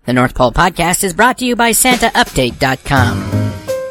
The North Pole Podcast is brought to you by SantaUpdate.com.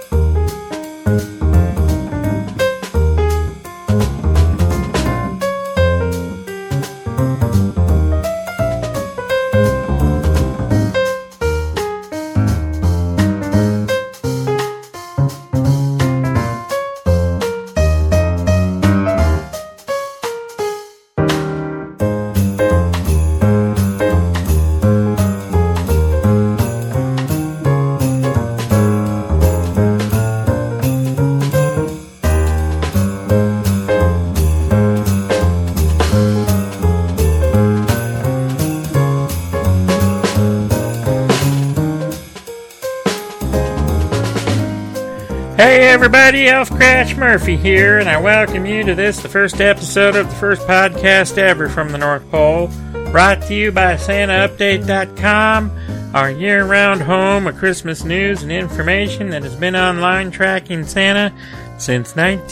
Hey everybody, Elf Crash Murphy here, and I welcome you to the first episode of the first podcast ever from the North Pole, brought to you by SantaUpdate.com, our year-round home of Christmas news and information that has been online tracking Santa since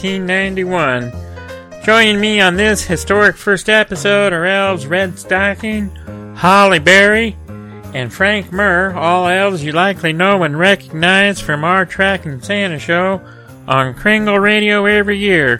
1991. Joining me on this historic first episode are elves Red Stocking, Holly Berry, and Frank Murr, all elves you likely know and recognize from our Tracking Santa show on Kringle Radio every year.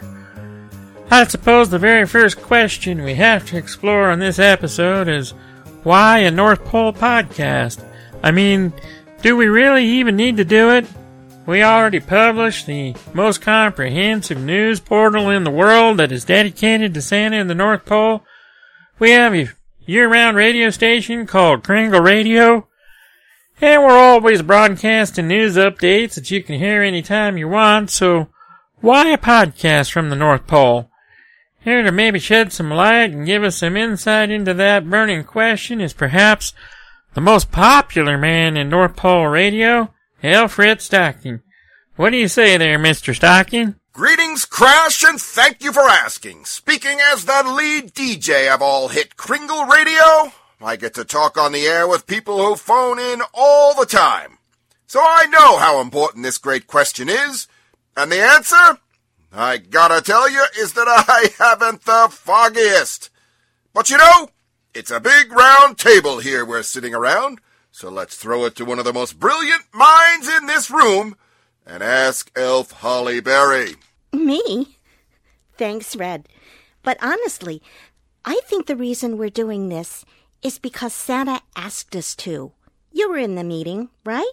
I suppose the very first question we have to explore on this episode is, why a North Pole podcast? I mean, do we really even need to do it? We already publish the most comprehensive news portal in the world that is dedicated to Santa and the North Pole. We have a year-round radio station called Kringle Radio, and we're always broadcasting news updates that you can hear anytime you want, so why a podcast from the North Pole? Here to maybe shed some light and give us some insight into that burning question is perhaps the most popular man in North Pole radio, Elf Red Stocking. What do you say there, Mr. Stocking? Greetings, Crash, and thank you for asking. Speaking as the lead DJ of all hit Kringle Radio, I get to talk on the air with people who phone in all the time. So I know how important this great question is, and the answer, I gotta tell you, is that I haven't the foggiest. But you know, it's a big round table here we're sitting around, so let's throw it to one of the most brilliant minds in this room and ask Elf Holly Berry. Me? Thanks, Red. But honestly, I think the reason we're doing this is because Santa asked us to. You were in the meeting, right?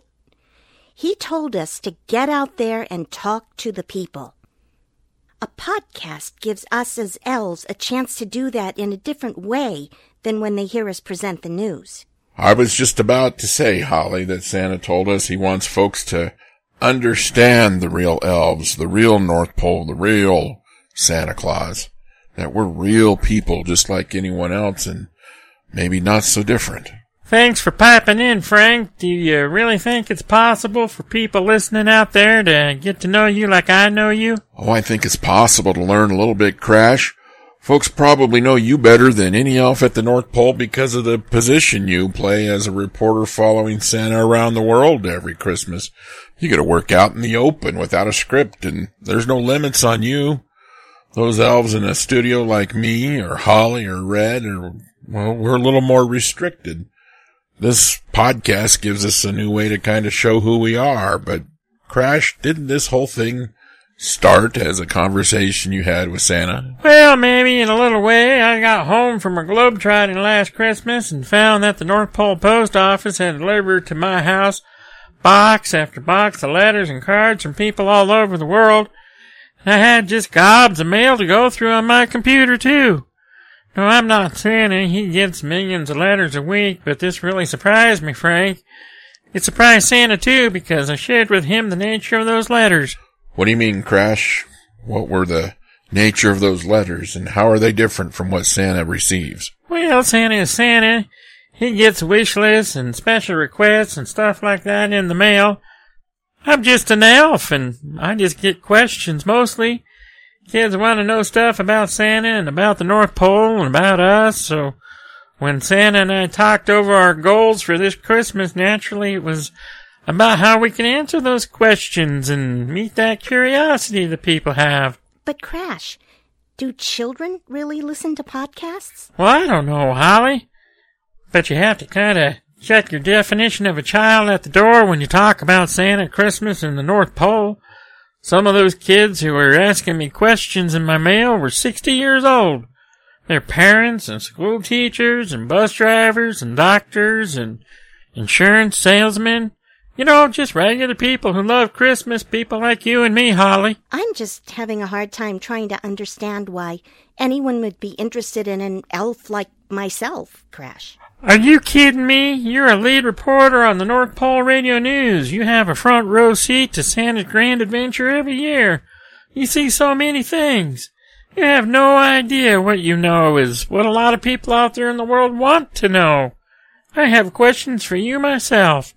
He told us to get out there and talk to the people. A podcast gives us as elves a chance to do that in a different way than when they hear us present the news. I was just about to say, Holly, that Santa told us he wants folks to understand the real elves, the real North Pole, the real Santa Claus, that we're real people just like anyone else and maybe not so different. Thanks for piping in, Frank. Do you really think it's possible for people listening out there to get to know you like I know you? Oh, I think it's possible to learn a little bit, Crash. Folks probably know you better than any elf at the North Pole because of the position you play as a reporter following Santa around the world every Christmas. You gotta work out in the open without a script, and there's no limits on you. Those elves in a studio like me, or Holly, or Red, we're a little more restricted. This podcast gives us a new way to kind of show who we are, but Crash, didn't this whole thing start as a conversation you had with Santa? Well, maybe in a little way. I got home from a globetrotting last Christmas and found that the North Pole Post Office had delivered to my house box after box of letters and cards from people all over the world. And I had just gobs of mail to go through on my computer, too. No, I'm not Santa. He gets millions of letters a week, but this really surprised me, Frank. It surprised Santa, too, because I shared with him the nature of those letters. What do you mean, Crash? What were the nature of those letters, and how are they different from what Santa receives? Well, Santa is Santa. He gets wish lists and special requests and stuff like that in the mail. I'm just an elf, and I just get questions mostly. Kids want to know stuff about Santa and about the North Pole and about us, so when Santa and I talked over our goals for this Christmas, naturally it was about how we can answer those questions and meet that curiosity that people have. But Crash, do children really listen to podcasts? Well, I don't know, Holly. But you have to kind of Shut your definition of a child at the door when you talk about Santa, Christmas, and the North Pole. Some of those kids who were asking me questions in my mail were 60 years old. Their parents and school teachers and bus drivers and doctors and insurance salesmen. You know, just regular people who love Christmas, people like you and me, Holly. I'm just having a hard time trying to understand why anyone would be interested in an elf like myself, Crash. Are you kidding me? You're a lead reporter on the North Pole Radio News. You have a front row seat to Santa's grand adventure every year. You see so many things. You have no idea what you know is what a lot of people out there in the world want to know. I have questions for you myself.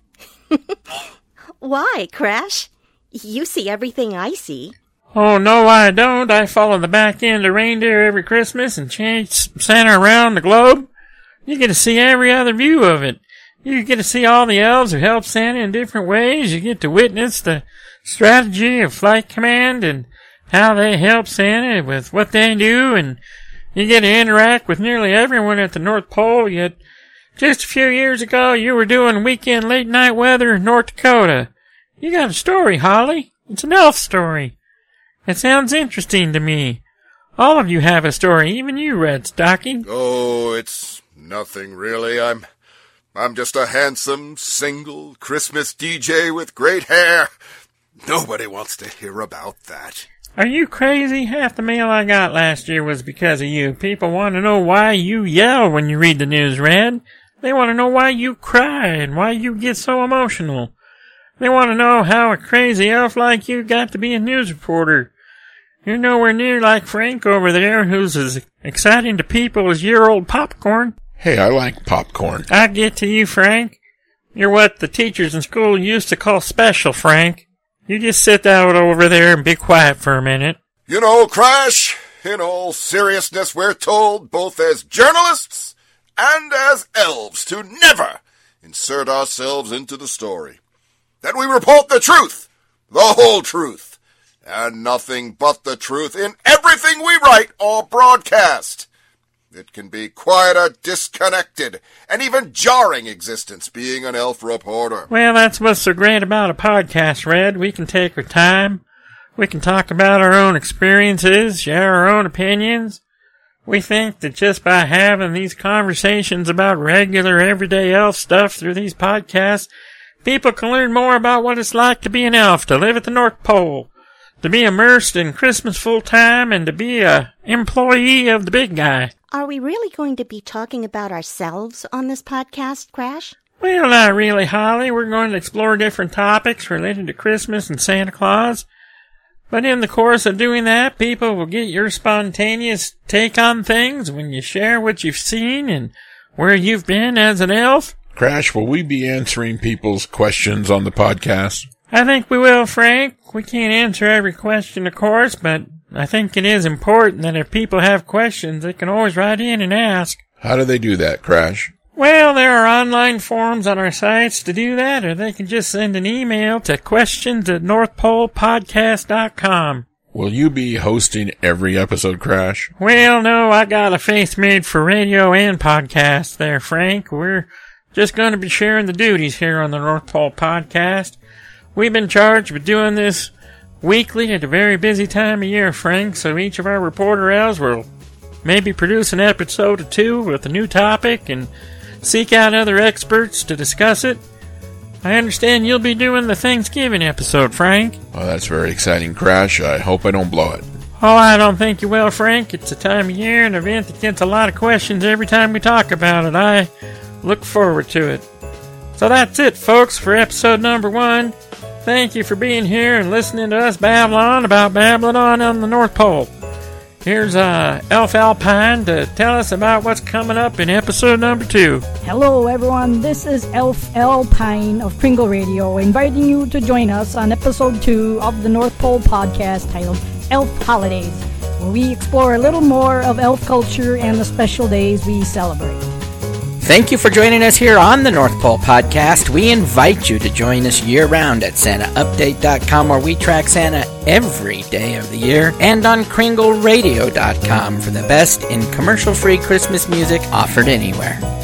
Why, Crash? You see everything I see. Oh, no, I don't. I follow the back end of reindeer every Christmas and chase Santa around the globe. You get to see every other view of it. You get to see all the elves who help Santa in different ways. You get to witness the strategy of Flight Command and how they help Santa with what they do. And you get to interact with nearly everyone at the North Pole. Yet, just a few years ago, you were doing weekend late night weather in North Dakota. You got a story, Holly. It's an elf story. It sounds interesting to me. All of you have a story, even you, Red Stocking. Oh, it's nothing really. I'm just a handsome, single Christmas DJ with great hair. Nobody wants to hear about that. Are you crazy? Half the mail I got last year was because of you. People want to know why you yell when you read the news, Red. They want to know why you cry and why you get so emotional. They want to know how a crazy elf like you got to be a news reporter. You're nowhere near like Frank over there, who's as exciting to people as year-old popcorn. Hey, I like popcorn. I get to you, Frank. You're what the teachers in school used to call special, Frank. You just sit down over there and be quiet for a minute. You know, Crash, in all seriousness, we're told, both as journalists and as elves, to never insert ourselves into the story. That we report the truth, the whole truth, and nothing but the truth in everything we write or broadcast. It can be quite a disconnected and even jarring existence being an elf reporter. Well, that's what's so great about a podcast, Red. We can take our time. We can talk about our own experiences, share our own opinions. We think that just by having these conversations about regular, everyday elf stuff through these podcasts, people can learn more about what it's like to be an elf, to live at the North Pole, to be immersed in Christmas full time, and to be a employee of the big guy. Are we really going to be talking about ourselves on this podcast, Crash? Well, not really, Holly. We're going to explore different topics related to Christmas and Santa Claus. But in the course of doing that, people will get your spontaneous take on things when you share what you've seen and where you've been as an elf. Crash, will we be answering people's questions on the podcast? I think we will, Frank. We can't answer every question, of course, but I think it is important that if people have questions, they can always write in and ask. How do they do that, Crash? Well, there are online forums on our sites to do that, or they can just send an email to questions@northpolepodcast.com. Will you be hosting every episode, Crash? Well, no, I got a face made for radio and podcast there, Frank. We're just going to be sharing the duties here on the North Pole Podcast. We've been charged with doing this weekly at a very busy time of year, Frank, so each of our reporter elves will maybe produce an episode or two with a new topic and seek out other experts to discuss it. I understand you'll be doing the Thanksgiving episode, Frank. Oh, that's very exciting, Crash. I hope I don't blow it. Oh, I don't think you will, Frank. It's a time of year, an event that gets a lot of questions every time we talk about it. I look forward to it. So that's it, folks, for episode number 1. Thank you for being here and listening to us babble on about babbling on the North Pole. Here's Elf Alpine to tell us about what's coming up in episode number 2. Hello everyone, this is Elf Alpine of Kringle Radio, inviting you to join us on episode 2 of the North Pole podcast titled Elf Holidays, where we explore a little more of elf culture and the special days we celebrate. Thank you for joining us here on the North Pole Podcast. We invite you to join us year-round at SantaUpdate.com, where we track Santa every day of the year, and on KringleRadio.com for the best in commercial-free Christmas music offered anywhere.